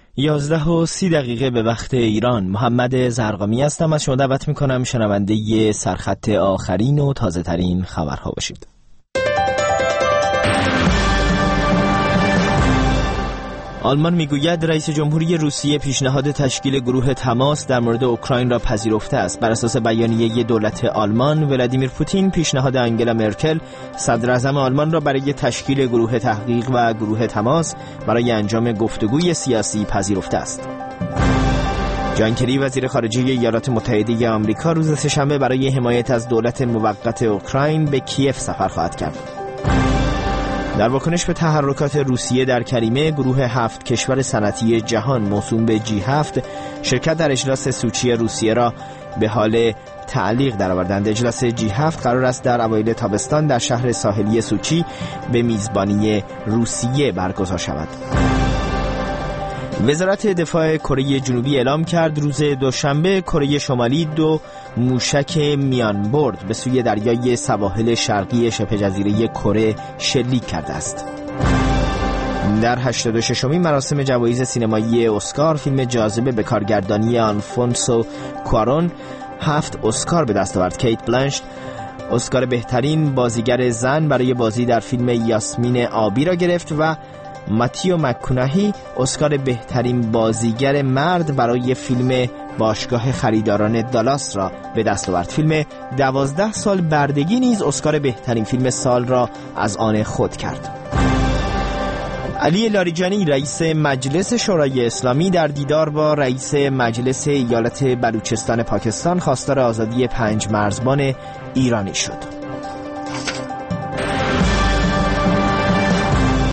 11:30 به وقت ایران. محمد زرقامی هستم. از شما دعوت میکنم شنونده سرخط آخرین و تازه ترین خبرها باشید. آلمان میگوید رئیس جمهوری روسیه پیشنهاد تشکیل گروه تماس در مورد اوکراین را پذیرفته است. بر اساس بیانیه دولت آلمان، ولادیمیر پوتین پیشنهاد آنگلا مرکل صدراعظم آلمان را برای تشکیل گروه تحقیق و گروه تماس برای انجام گفتگوی سیاسی پذیرفته است. جان کری وزیر خارجه ایالات متحده آمریکا روز سه‌شنبه برای حمایت از دولت موقت اوکراین به کیف سفر خواهد کرد. در واکنش به تحرکات روسیه در کریمه، گروه 7 کشور صنعتی جهان موسوم به G7 شرکت در اجلاس سوچی روسیه را به حال تعلیق درآوردند. اجلاس G7 قرار است در اوایل تابستان در شهر ساحلی سوچی به میزبانی روسیه برگزار شود. وزارت دفاع کره جنوبی اعلام کرد روز دوشنبه کره شمالی 2 موشک میان برد به سوی دریای سواحل شرقی شبه جزیره کره شلیک کرده است. در 86مین مراسم جوایز سینمایی اسکار، فیلم جاذبه به کارگردانی آلفونسو کوارون 7 اسکار به دست آورد. کیت بلانشت اسکار بهترین بازیگر زن برای بازی در فیلم یاسمین آبی را گرفت و ماتیو مک‌کناهی اسکار بهترین بازیگر مرد برای فیلم باشگاه خریداران دالاس را به دست آورد. فیلم 12 سال بردگی نیز اسکار بهترین فیلم سال را از آن خود کرد. علی لاریجانی رئیس مجلس شورای اسلامی در دیدار با رئیس مجلس ایالت بلوچستان پاکستان خواستار آزادی 5 مرزبان ایرانی شد.